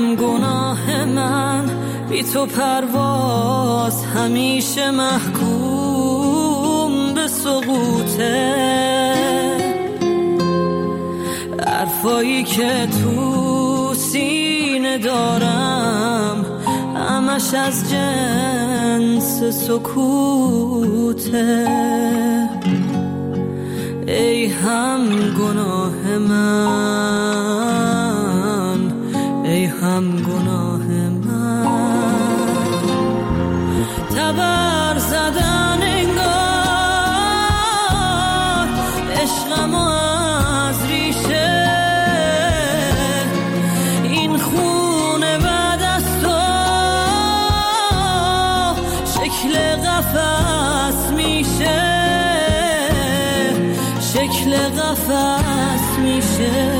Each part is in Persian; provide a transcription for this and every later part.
گناه من بی تو پرواز همیشه محکوم به سقوطه. حرفایی که تو سینه دارم همش از جنس سکوته. ای هم گناه من، ای هم گناه من، تبر زدن انگار عشقم از ریشه. این خونه بعد از تو شکل قفس میشه، شکل قفس میشه.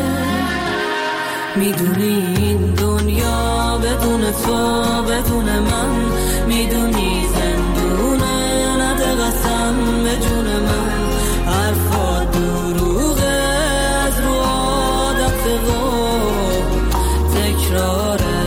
میدونی این دنیا بدون تو بدون من، میدونی زندونه نده قسم به جون من. حرفات دروغه از رو عادت و تکراره.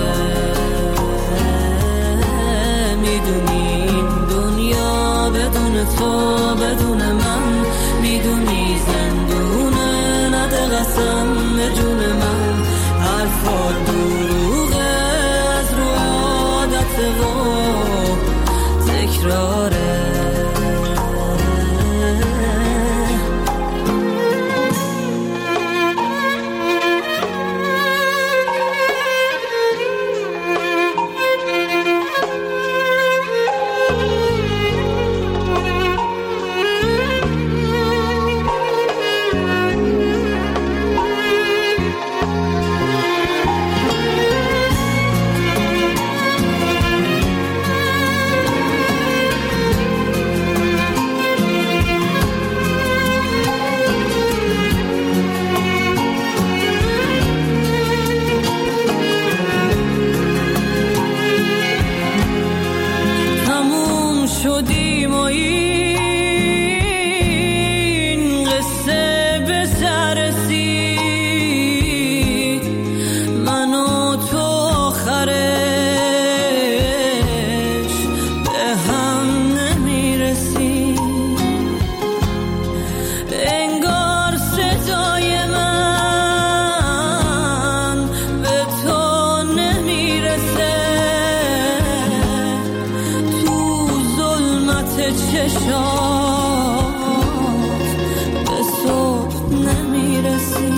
میدونی این دنیا بدون تو بدون من، میدونی زندونه نده قسم به جون من. حرفات دروغه از رو عادت و تکراره. شدیم و این قصه به سر رسید، من و تو آخرش به هم نمیرسیم. انگار صدای من به تو نمیرسه، چشات به صبح نمیرسی.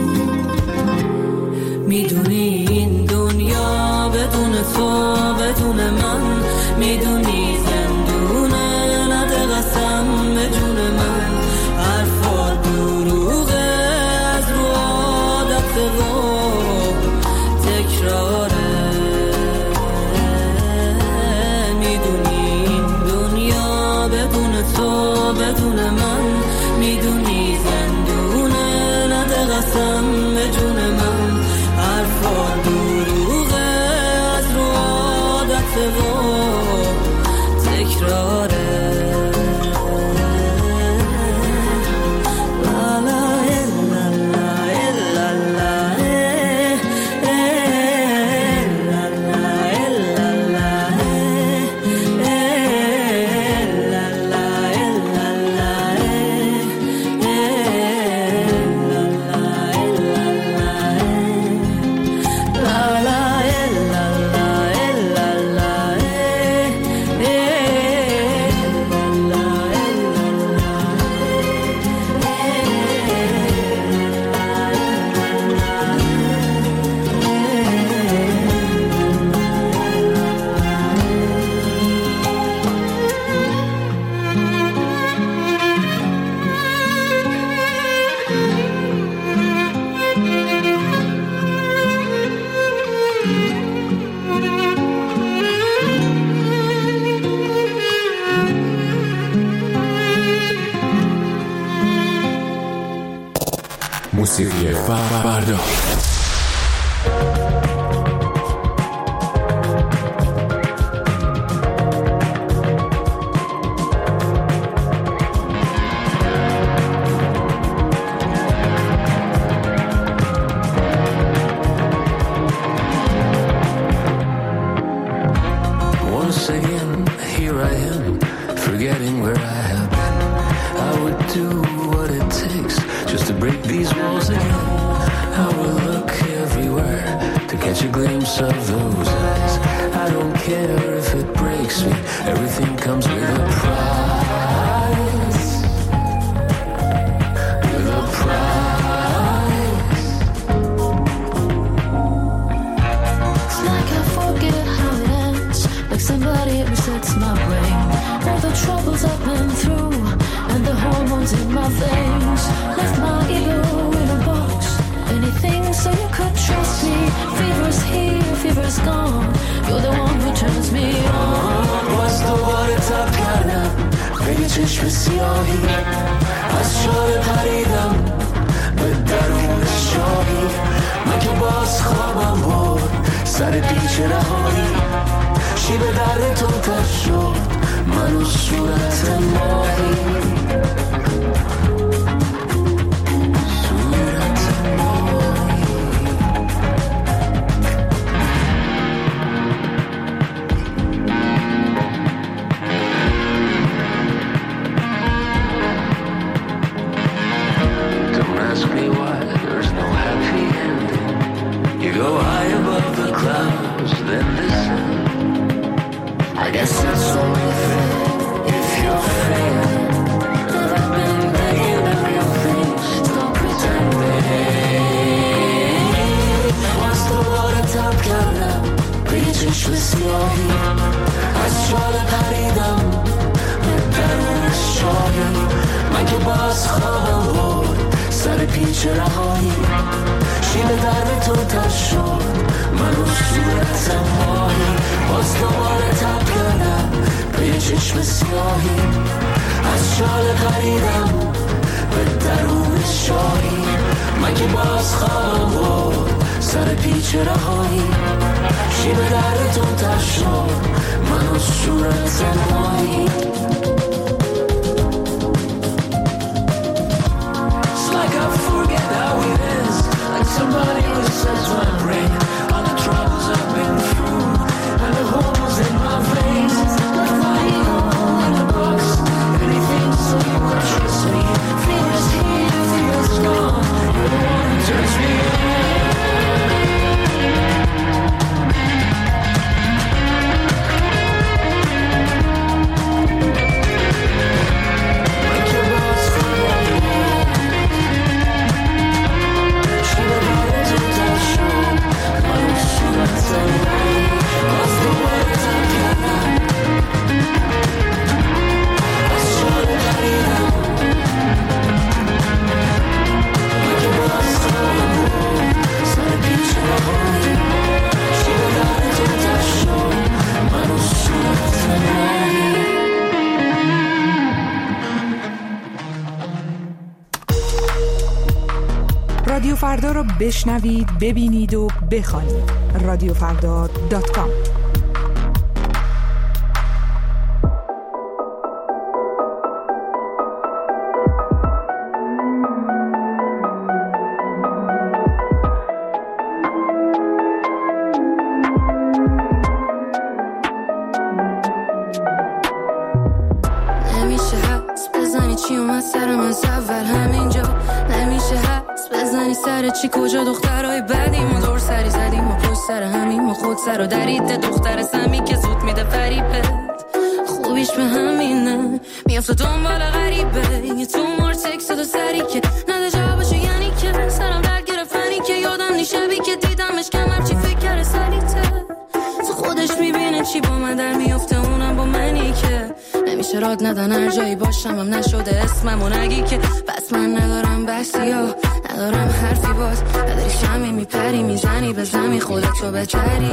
میدونی این دنیا بدون تو بدون من، میدونی زندونه نده قسم به جون من. حرفات دروغه از رو عادت و تکراره. تو بدون من، میدونی زندونه نده قسم به جون من. حرفات دروغه از رو عادت و تکراره. موسیقی بردار. again. I will look everywhere to catch a glimpse of those eyes. I don't care if it breaks me, everything comes with a price. With a price. It's like I forget how it ends, like somebody resets my brain. All the troubles I've been through and the hormones in my veins left my ego in a box. Anything so you could trust me. Fever's here, fever's gone. You're the one who turns me on. باز دوباره تب کردم به یه چشم سیاهی، از شاله پریدم به درون شاهی. من که باز خوابم برد سر پیچ رهایی، شیب درد تو تر شد من و صورت ماهی. Go high above the clouds, then listen. I guess it's only fair if you're fair that I've been begging of your things. Don't pretend. Once the water top کردم به یه چشم سیاهی، از شاله پریدم به درون شاهی. من که باز خوابم برد سر پیچ رهایی، شیب درد تو تر شد من و صورت ماهی. باز دوباره تب کردم به یه چشم سیاهی، از شاله پریدم به درون شاهی. من که باز خوابم برد سر پیچ رهایی، شیب درد تو تر شد من و صورت ماهی. It's like I forget how it is, like somebody resets my brain. All the troubles I've been through and the holes in my veins left my ego in a box. Anything so you can trust me. Fever's here, fever's gone. You're the one who turns me on. رادیو فردا رو بشنوید، ببینید و بخوانید. radiofrda.com. نمیشه حدس بزنی چی اومد سرم از اول همینجا. نمیشه حدس بزنی سر چی کجا دخترای بدی ما دور سری زدیم ما پشت سر همین ما خود سر و دریده دختر سمی که زود میده فریبت خوبیش به همینه میافته دنبال غریبه یه تو مار تکس دو سری که نده جوابشو یعنی که سرم درد گرفتنی که یادم نیشبی که دیدمش کمر چی فکر کرده سریته تو خودش میبینه چی با من در میافته اونم با منی که نمیشه راد ندن هر جایی باشم هم نشده اسممو نگی که بس من ندارم بسی ها ندارم حرفی باز نداری شمی میپری میزنی به زمی خودتو بهتری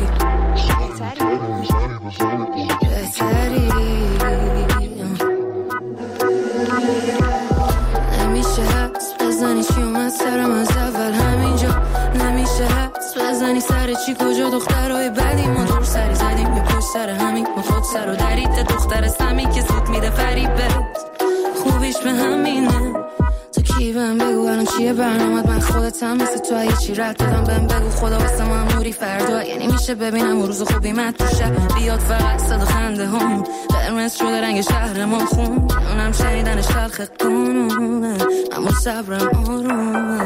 نمیشه حدس بزنی چی اومد سرم از اول همینجا نمیشه حدس بزنی سر چی کجا دخترای بدی ما دور سری زدیم یه پشت سر همین ما خود سر و دریده دختر سمی که زود میده فریبت خوبیش به همینه تو کی بهم بگو الان چیه برنامه‌ت؟ من خودتم مثل تو یه چی رد دادم بهم بگو خدا واسه من نوری فردا یعنی میشه ببینم روز خوبی من تو شب بیاد فقط صدا خنده هم قرمز شده رنگ شهر ما خون اونم شنیدنش تلخ قانونه اما صبرم آرومه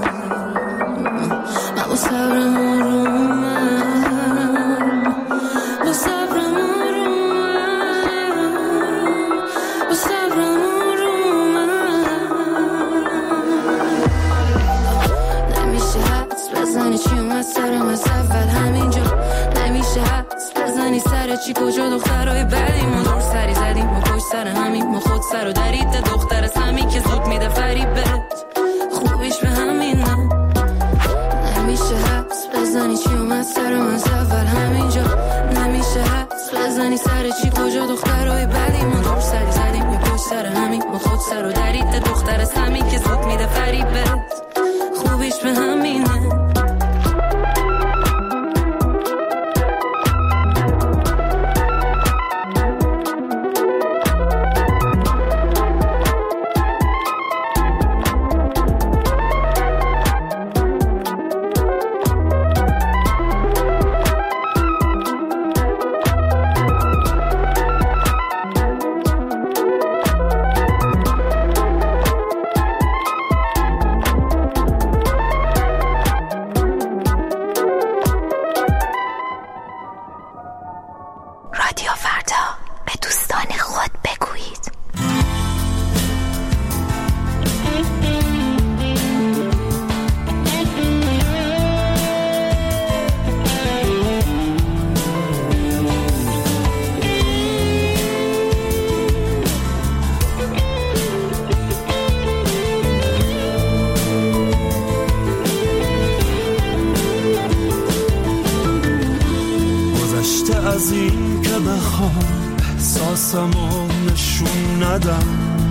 اما صبرم آرومه با صبرم آرومه با صبرم آرومه نمیشه حدس بزنی چی اومد سرم از اول همینجا نمیشه حدس بزنی سر چی کجا دخترهای بدی ما دور سری زدیم ما پشت سر همین ما خود سر و درید دختر سمی که زود میده فریبت خوبیش به همینه نمیشه حدس بزنی چی اومد سرم از اول همینجا نمیشه حدس بزنی سر چی کجا دخترهای بدی ما دور سری زدیم ما پشت سر همین ما خود سر و درید دختر سمی که زود میده فریبت خوبیش به همینه از این که بخوام احساسمو نشون ندم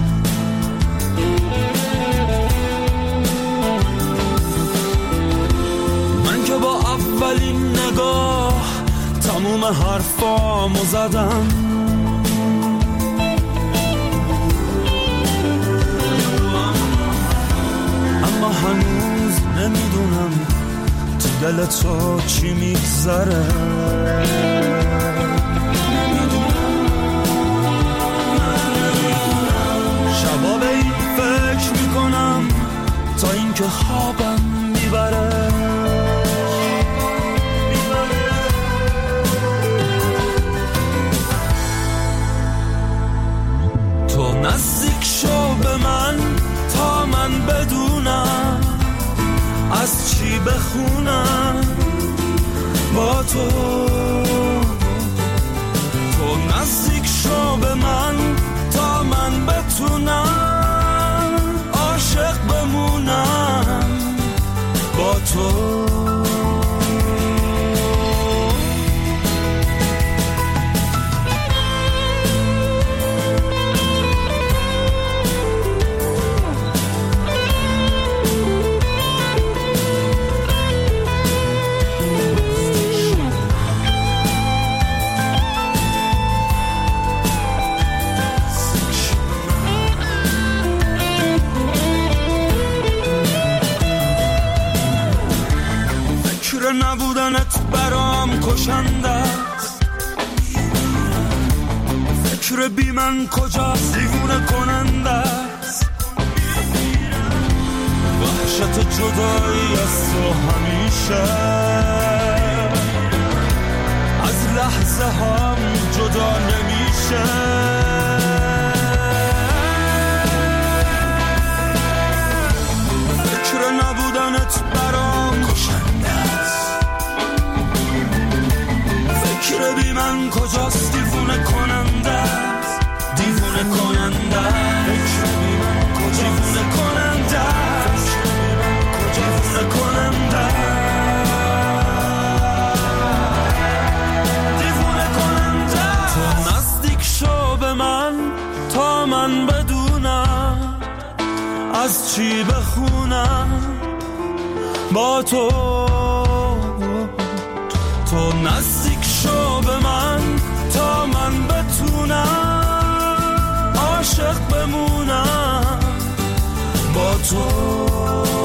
من که با اولین نگاه تموم حرفامو زدم اما هنوز نمیدونم تو دل تو چی میگذره شبا به این فکر میکنم تا اینکه خوابم میبره تو نزدیک شو به من تا من بدونم از چی بخونم با تو تو نزدیک شو به من تا من بتونم عاشق بمونم با تو نبودنت برام کشنده است فکر بی من کجاست دیوونه کننده است وحشت جدایی از تو همیشه از لحظه هم جدا نمیشه فکر نبودنت برام کشنده است فکر بی من کجاست دیوونه کننده است دیوونه کننده فکر بی من کجاست دیوونه کننده است دیوونه کننده دیوونه کننده تو نزدیک شو به من تا من بدونم از چی بخونم با تو تو نزدیک شو به من تا من بتونم عاشق بمونم با تو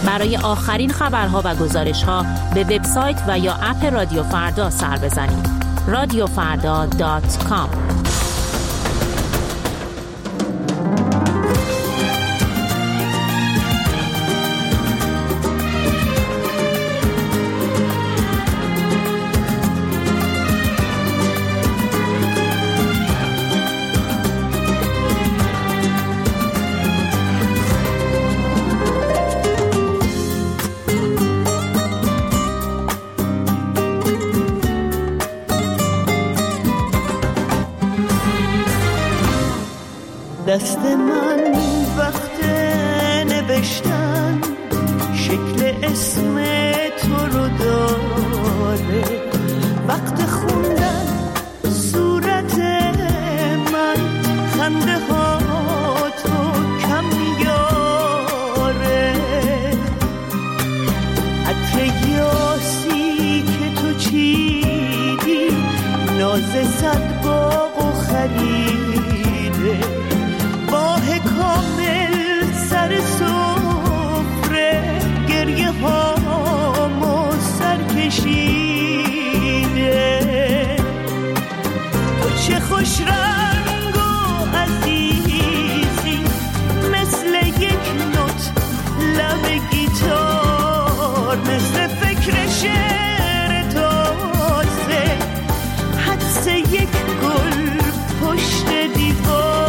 برای آخرین خبرها و گزارش‌ها به وبسایت و یا اپ رادیو فردا سر بزنید. radiofarda.com. دست من وقت نوشتن شکل اسم تو رو داره، وقت خوندن صورت من خنده ها تو کم میاره، عطر یاسی که تو چیدی ناز صد باغ و خریده، ماه کامل سر سفره گریه هامو سر کشیده، تو چه خوش رنگ و عزیزی مثل یک نوت لب گیتار، مثل فکر شعر تازه حدس یک گل پشت دیوار.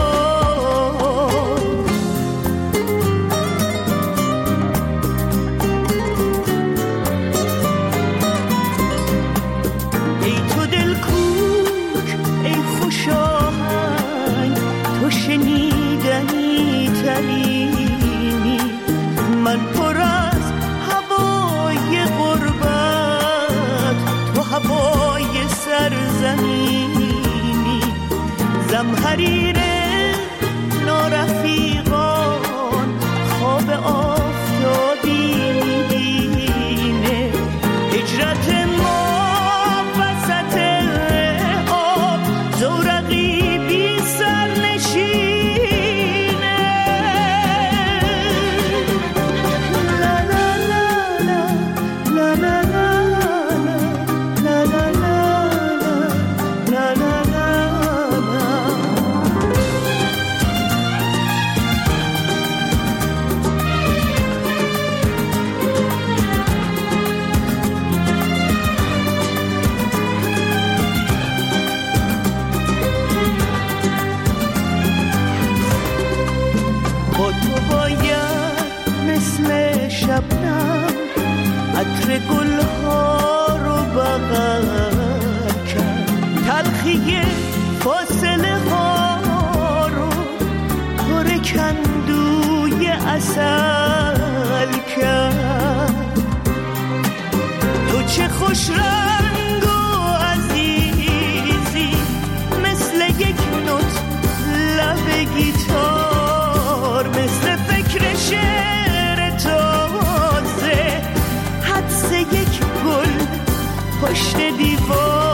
شنیدنی ترینی من پر از هوای غربت، تو هوای سرزمینی، زمحریر نارفیقان خواب آفتابی میبینه، هجرت ما وسط آب زورقی بی سر عطر گلها رو بغل کرد، تلخی فاصله ها رو پر کندوی عسل کرد، تو چه خوش رنگ و عزیزی مثل یک نوت لب گیتار، مثل فکر شعر تازه حدس یک گل پشت دیوار.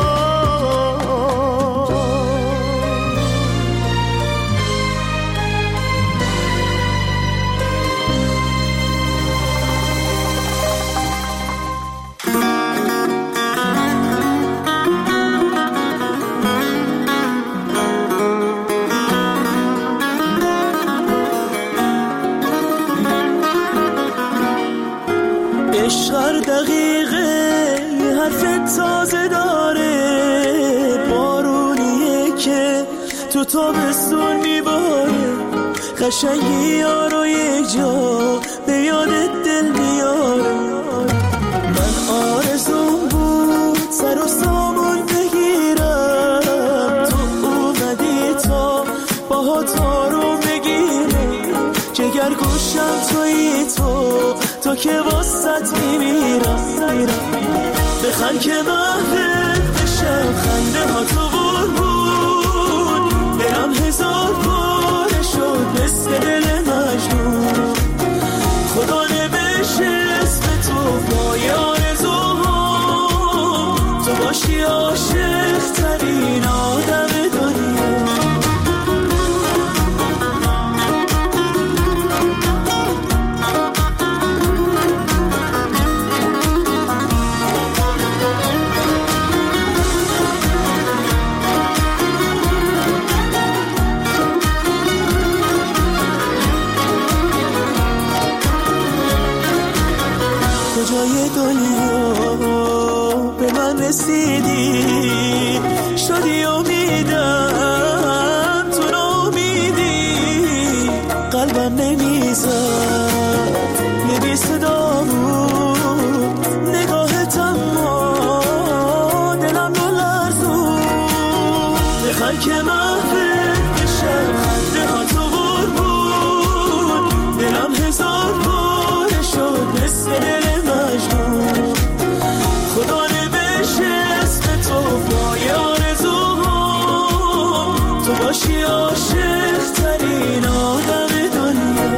هر دقیقه یه حرف تازه داره، بارونیه که تو تابستون میباره، قشنگی یارو یک جا به یادت دل میاره. من آرزوم بود سر و سامون بگیرم، تو اومدی تا باهات رو بگیرم، جگر گوشم تویی تو که واسط میمیرم، بخند که محفل بشم خنده ها تو بود، برم هزار باره شد مثل دل مجنون، خدا نوشته اسم تو پای آرزوها، تو باشی عاشق ترین آدم دنیا. فضای دنیا به من رسیدی، شدی امیدم تو ناامیدی، قلبم نمیزد یه بی صدا بود نگاهت، اما دلم رو لرزون. بخوای که محفل بشم خنده ها تو قربون، دلم هزار باره شد مثل دل مجنون. خدا نوشته اسم تو پای آرزوم، تو باشی عاشق ترین آدم دنیا.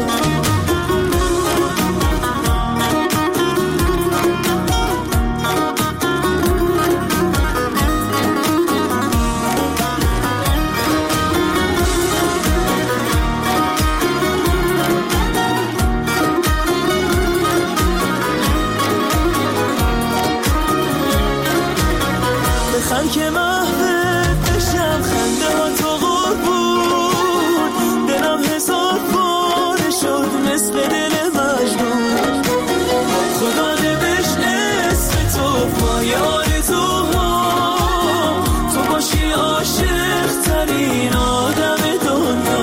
بخوای که محبت بشم خنده ها تو قربون، دلم هزار باره شد مثل دل مجنون. خدا نوشت اسم تو پای آرزوها، تو باشی عاشق ترین آدم دنیا.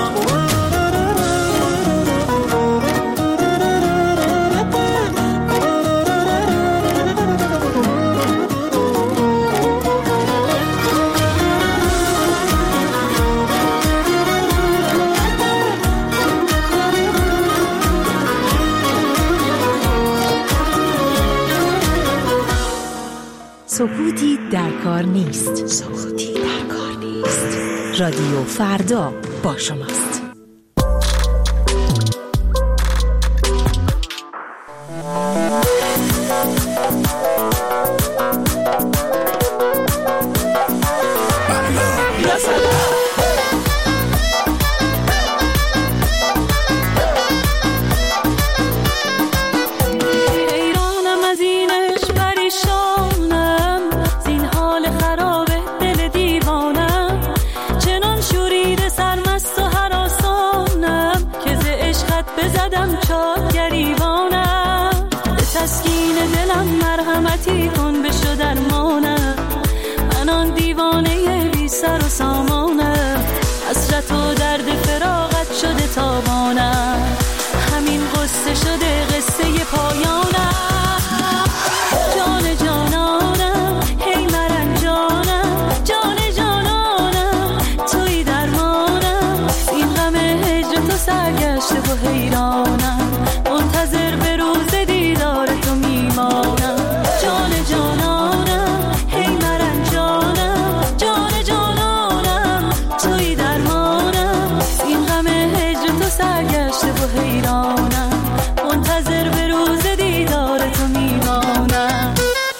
سکوتی در کار نیست. سکوتی در کار نیست. رادیو فردا با شماست. مرحمتی کن بشو درمانم، من آن دیوانه بی سر و سامانم، حسرت و درد فراقت شده تابانم، همین قصه شده قصه پایانم. جان جانانم هی مرنجانم، جان جانانم توی درمانم، این غم هجر تو سرگشته و حیرانم، منتظر به روز دیدار تو میمانم. جان جانانم هی مرنجانم، جان جانانم توی درمانم، این غم هجر تو سرگشته و حیرانم، منتظر به روز دیدار تو میمانم.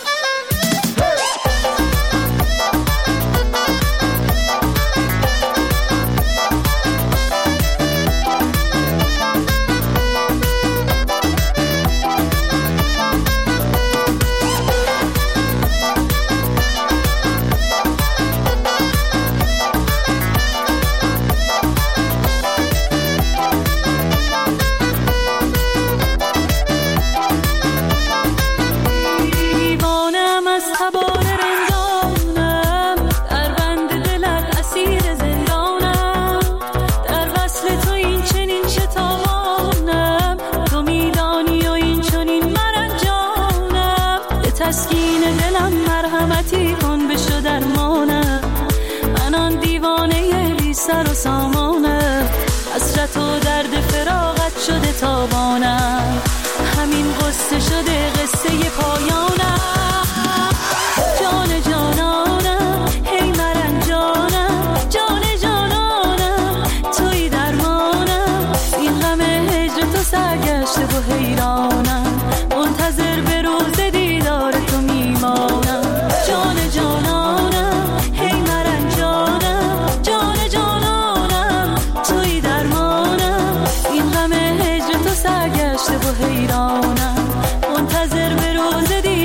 تسکین دلم مرحمتی کن بشو درمانم، من آن دیوانه بی سر و سامانم، حسرت و درد فراقت شده تابانم، همین قصه شده قصه پایانم. جان جانانم هی مرنجانم، جان جانانم توی درمانم، این غم هجر تو سرگشته و حیرانم، منتظر به روز دیدار تو میمانم. جان جانانم هی مرنجانم، جان جانانم توی درمانم، این غم هجر تو سرگشته و حیرانم، منتظر به روز دیدار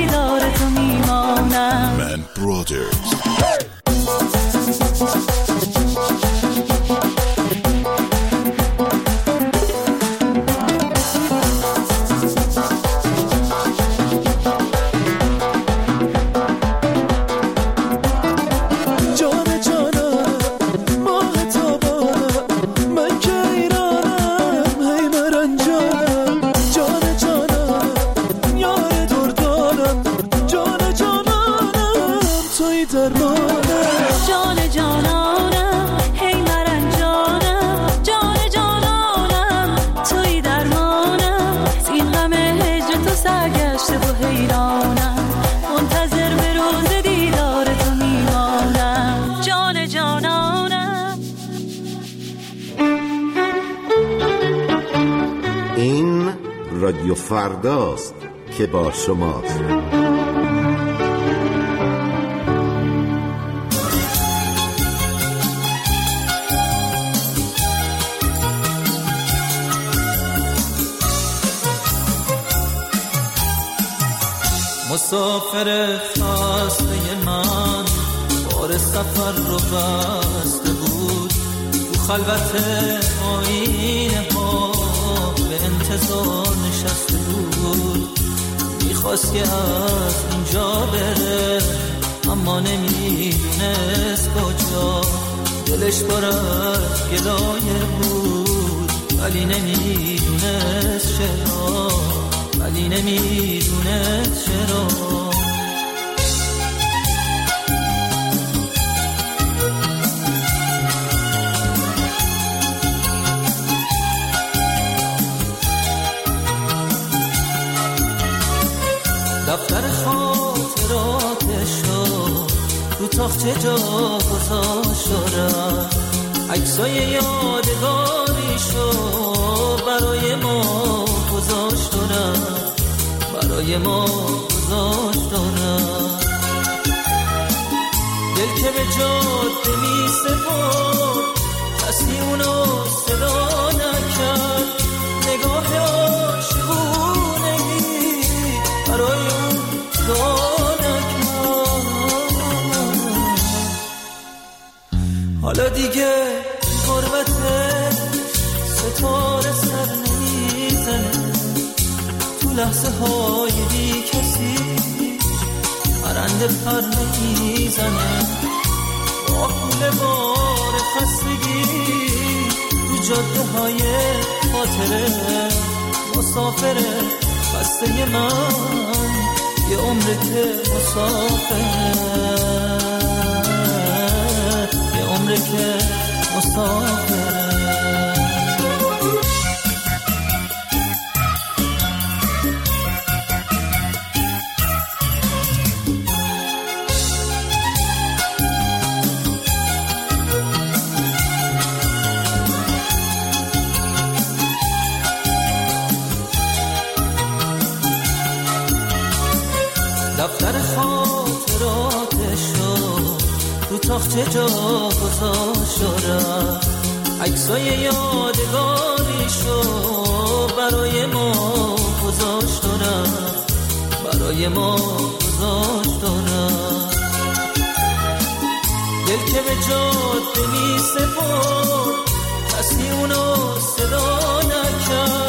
رادیو فرداست که با شماست. مسافر خسته من بار سفر رو بسته بود، تو خلوت آینه ها به انتظار نشسته بود. میخواست که از اینجا بره اما نمیدونست کجا، دلش پر از گلایه بود ولی نمیدونست چرا، ولی نمیدونست چرا. دفتر خاطراتشو رو تاخچه جا گذاشت دارم، عکسای یادگاریشو برای ما گذاشت دارم، برای ما گذاشت دارم. دل که به جاده می سپرد کسی اونو صدا نکرد، نگاه عاشقونه‌ای برای اون صدا نکرد. حالا دیگه غربتش ستاره سر نمیزنه، تو لحظه های بی کسی پرنده پر نمیزنه، با پول بار خستگی تو جاده های خاطره مسافره خسته من، یه عمره که مسافره، یه عمره که مسافره. دفتر خاطراتشو رو تاخچه جا گذاشت دارم، عکسای یادگاریشو برای ما گذاشت دارم، برای ما گذاشت دارم. دل که به جاده می سپرد کسی اونو صدا نکرد،